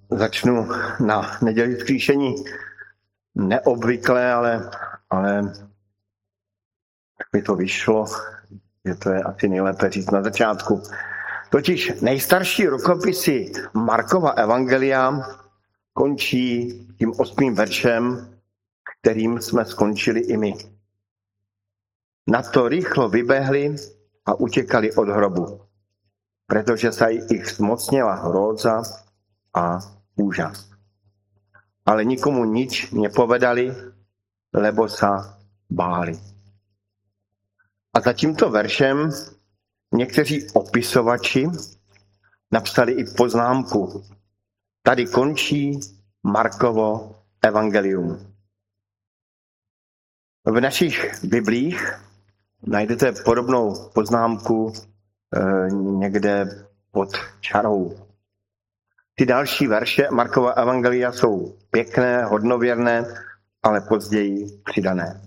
Začnu na neděli vzkříšení neobvykle, ale tak mi to vyšlo, že to je asi nejlépe říct na začátku. Totiž nejstarší rukopisy Markova evangelia končí tím 8. veršem, kterým jsme skončili i my. Na to rychlo vyběhli a utěkali od hrobu, protože se jich zmocnila hrôza a úžas. Ale nikomu nič nepovedali, lebo sa báli. A za tímto veršem někteří opisovači napsali i poznámku. Tady končí Markovo evangelium. V našich biblích najdete podobnou poznámku někde pod čarou. Ty další verše Markova evangelia jsou pěkné, hodnověrné, ale později přidané.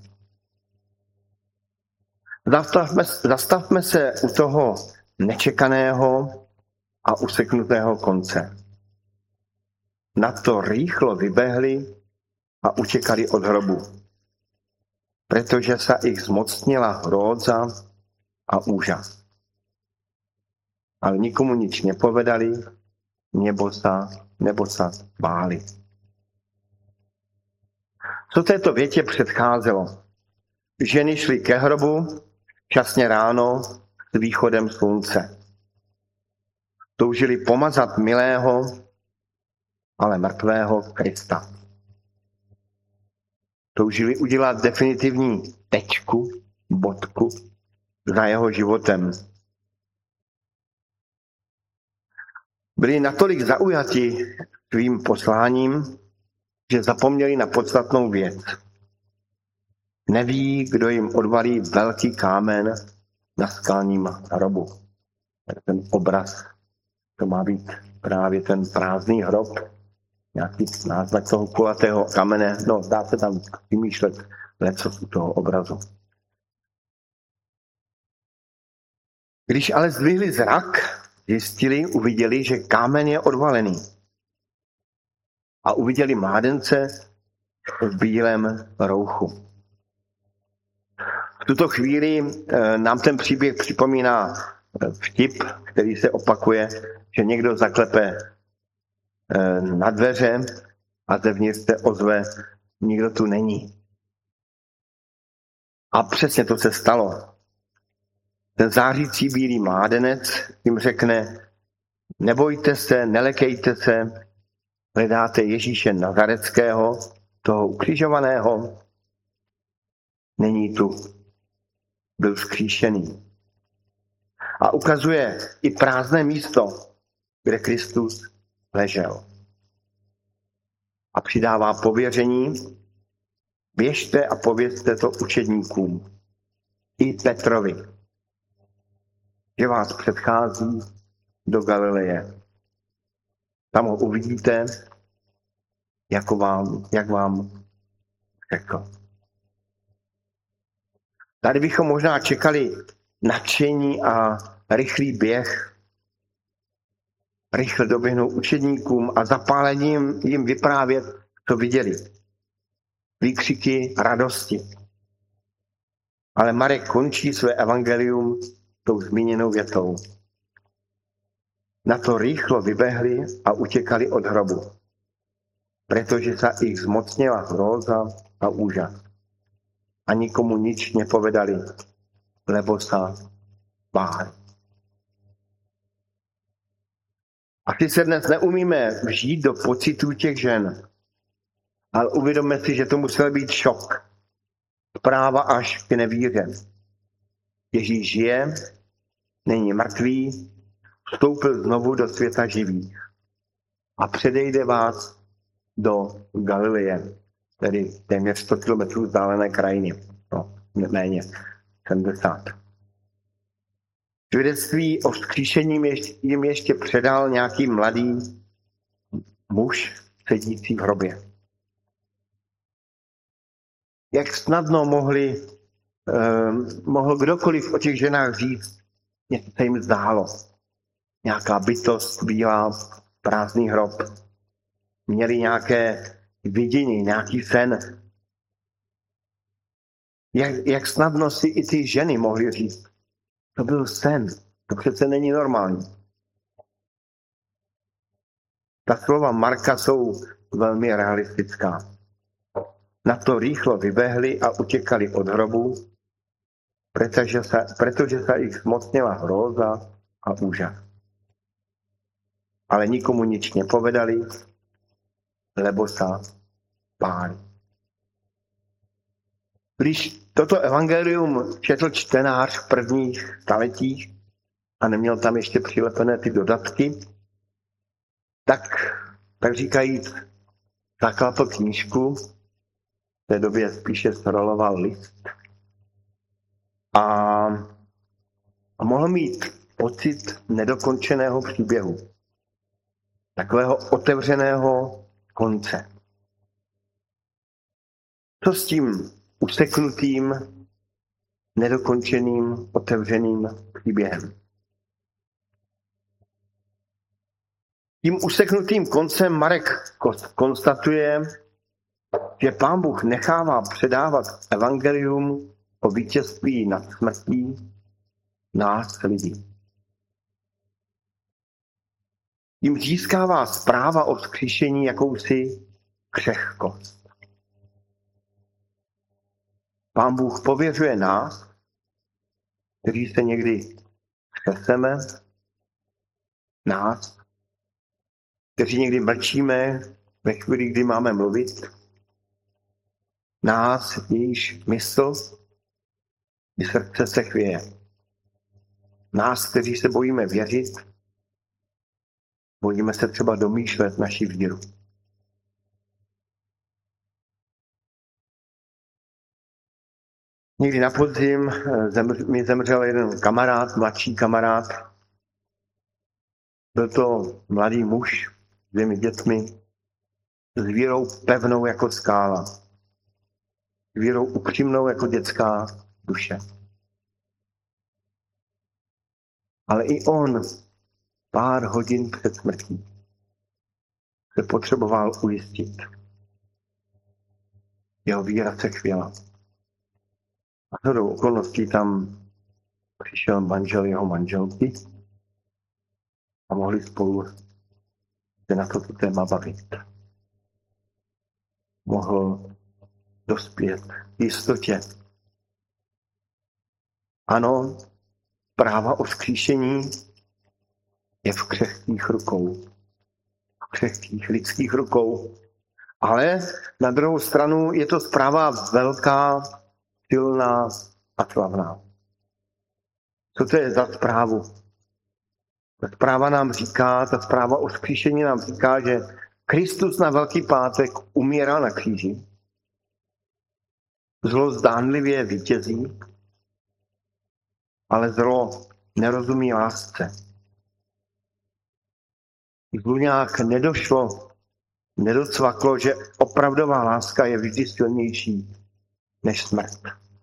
Zastavme se u toho nečekaného a useknutého konce. Na to rychlo vyběhli a utěkali od hrobu, protože se jich zmocnila hrôza a úžas. Ale nikomu nič nepovedali, nebo sa báli. Co této větě předcházelo? Ženy šly ke hrobu časně ráno s východem slunce. Toužili pomazat milého, ale mrtvého Krista. Toužili udělat definitivní tečku, bodku za jeho životem. Byli natolik zaujati svým posláním, že zapomněli na podstatnou věc. Neví, kdo jim odvalí velký kámen na skalním hrobu. Ten obraz, to má být právě ten prázdný hrob, nějaký náznak toho kulatého kamene, dá se tam vymýšlet leco u toho obrazu. Když ale zdvihli zrak, uviděli, že kámen je odvalený. A uviděli mládence v bílém rouchu. V tuto chvíli nám ten příběh připomíná vtip, který se opakuje, že někdo zaklepe na dveře a zevnitř se ozve, nikdo tu není. A přesně to se stalo. Ten zářící bílý mládenec jim řekne, nebojte se, nelekejte se, hledáte Ježíše Nazareckého, toho ukřižovaného. Není tu, byl vzkříšený. A ukazuje i prázdné místo, kde Kristus ležel. A přidává pověření, běžte a povězte to učedníkům, i Petrovi, že vás předchází do Galileje. Tam ho uvidíte, jak vám řekl. Tady bychom možná čekali nadšení a rychlý běh. Rychle doběhnou učedníkům a zapálením jim vyprávět, co viděli. Výkřiky radosti. Ale Marek končí své evangelium tou zmíněnou větou. Na to rychlo vyběhli a utěkali od hrobu, protože se jich zmocnila hrôza a úžas. A nikomu nič nepovedali, lebo sa báli. Asi se dnes neumíme vžít do pocitů těch žen, ale uvědomme si, že to musel být šok. Zpráva až k nevíře. Ježíš žije, není mrtvý, vstoupil znovu do světa živých a předejde vás do Galileje, tedy téměř 100 kilometrů vzdálené krajiny. Méně, 70. Svědectví o vzkříšení jim ještě předal nějaký mladý muž sedící v hrobě. Jak snadno mohl kdokoliv o těch ženách říct, něco se jim zdálo. Nějaká bytost, bílá, prázdný hrob. měli nějaké vidění, nějaký sen. Jak snadno si i ty ženy mohly říct, to byl sen, to přece není normální. Ta slova Marka jsou velmi realistická. Na to rychlo vyběhli a utěkali od hrobu, protože se jich zmocnila hrôza a úžas. Ale nikomu nič nepovedali, lebo sa báli. Když toto evangelium četl čtenář v prvních staletích a neměl tam ještě přilepené ty dodatky, tak říkajíc, zaklapl knížku, v té době spíše scrolloval list a mohl mít pocit nedokončeného příběhu. Takového otevřeného konce. Co s tím useknutým, nedokončeným, otevřeným příběhem? Tím useknutým koncem Marek konstatuje, že Pán Bůh nechává předávat evangelium o vítězství nad smrtí nás lidí. Tím získává zpráva o vzkříšení jakousi křehkost. Pán Bůh pověřuje nás, kteří se někdy třeseme, nás, kteří někdy mlčíme ve chvíli, kdy máme mluvit, nás, jejíž mysl i srdce se chvěje. Nás, kteří se bojíme věřit, bojíme se třeba domýšlet naši víru. Někdy na podzim mi zemřel jeden kamarád, mladší kamarád. Byl to mladý muž s 2 dětmi, s vírou pevnou jako skála, s vírou upřímnou jako dětská duše. Ale i on pár hodin před smrtí se potřeboval ujistit. Jeho víra se chvěla. A shodou okolností tam přišel manžel jeho manželky a mohli spolu se na toto téma bavit. Mohl dospět k jistotě. Ano, práva o vzkříšení je v křehkých rukou. V křehkých lidských rukou. Ale na druhou stranu je to zpráva velká, silná a slavná. Co to je za zprávu? Ta zpráva nám říká, ta zpráva o vzkříšení nám říká, že Kristus na Velký pátek umírá na kříži. Zlo zdánlivě vítězí, ale zlo nerozumí lásce. Zlu nějak nedocvaklo, že opravdová láska je vždy silnější než smrt.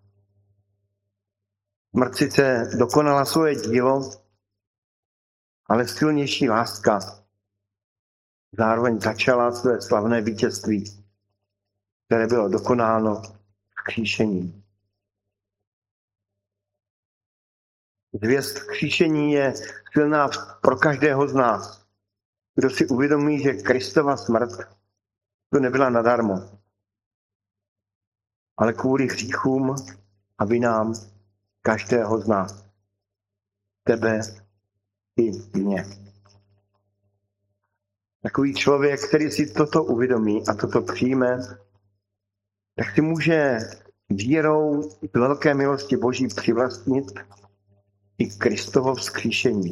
Smrt sice dokonala svoje dílo, ale silnější láska zároveň začala své slavné vítězství, které bylo dokonáno vzkříšením. Zvěst vzkříšení je silná pro každého z nás, kdo si uvědomí, že Kristova smrt to nebyla nadarmo, ale kvůli hříchům a vinám každého z nás. Tebe i mě. Takový člověk, který si toto uvědomí a toto přijme, tak si může vírou z velké milosti Boží přivlastnit i Kristovo vzkříšení.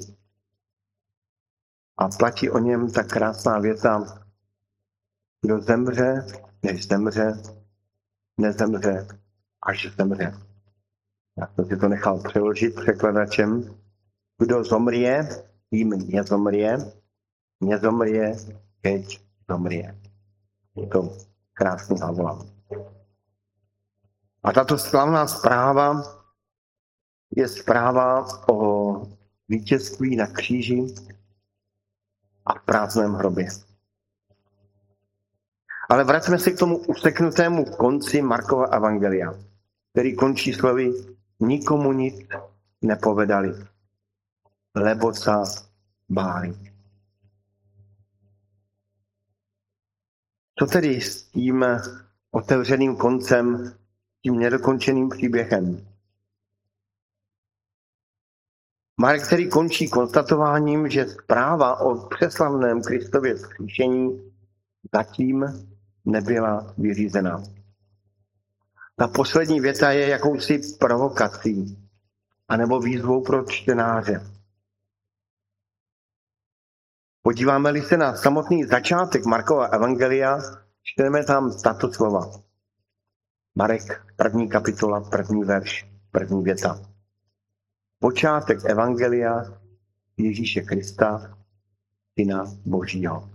A platí o něm ta krásná věta, kdo zemře, než zemře, nezemře, až zemře. Já jsem si to nechal přeložit překladačem. Kdo zomrie, tím nezomrie, keď zomrie. Je to krásný hlavolám. A tato slavná zpráva je zpráva o vítězství na kříži a v prázdném hrobě. Ale vraťme se k tomu useknutému konci Markova evangelia, který končí slovy nikomu nic nepovedali, lebo sa báli. Co tedy s tím otevřeným koncem, tím nedokončeným příběhem? Marek, který končí konstatováním, že zpráva o přeslavném Kristově vzkříšení zatím nebyla vyřízena. Ta poslední věta je jakousi provokací anebo výzvou pro čtenáře. Podíváme-li se na samotný začátek Markova evangelia, čteme tam tato slova. Marek, 1. kapitola, 1. verš, 1. věta. Počátek evangelia Ježíše Krista, Syna Božího.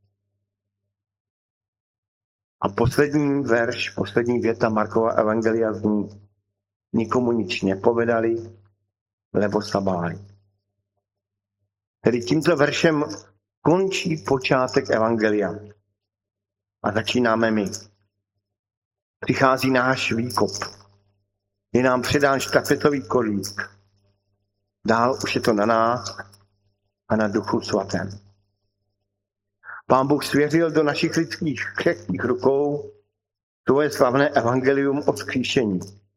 A poslední verš, poslední věta Markova evangelia zní: nikomu nic nepovedali, lebo sa báli. Tedy tímto veršem končí počátek evangelia. A začínáme my. Přichází náš výkop. Je nám předán štafetový kolík. Dál už je to na nás a na Duchu Svatém. Pán Bůh svěřil do našich lidských křehkých rukou svoje slavné evangelium o vzkříšení.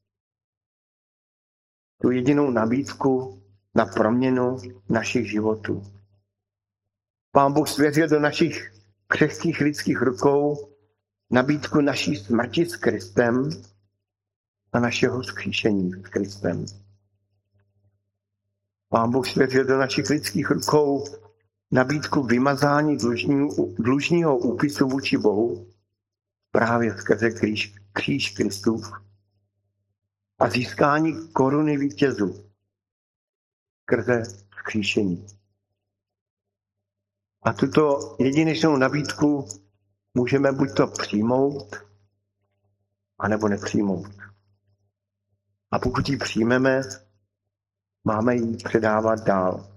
Tu jedinou nabídku na proměnu našich životů. Pán Bůh svěřil do našich křehkých lidských rukou nabídku naší smrti s Kristem a našeho vzkříšení s Kristem. Pán Bůh svěřil do našich lidských rukou nabídku vymazání dlužního úpisu vůči Bohu právě skrze kříž Kristův a získání koruny vítězů skrze vzkříšení. A tuto jedinečnou nabídku můžeme buď to přijmout, anebo nepřijmout. A pokud ji přijmeme, máme ji předávat dál.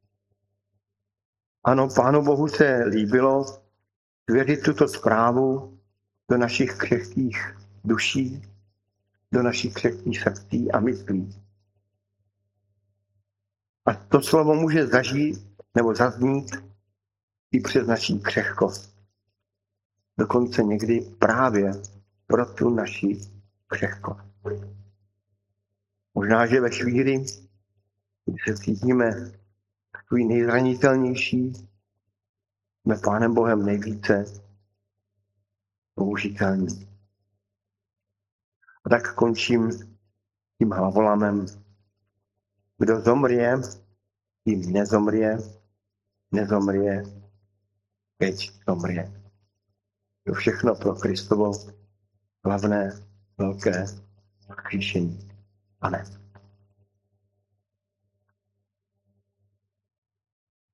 Ano, Pánu Bohu se líbilo svěřit tuto zprávu do našich křehkých duší, do našich křehkých srdcí a myslí. A to slovo může zažít nebo zaznít i přes naší křehkost. Dokonce někdy právě pro tu naši křehkost. Možná, že ve chvíli, kdy se cítíme takový nejzranitelnější, jsme Pánem Bohem nejvíce použitelní. A tak končím tím hlavolamem. Kdo zomrie, tím nezomrie, keď zomrie. To všechno pro Kristovo hlavné velké vzkříšení. Amen.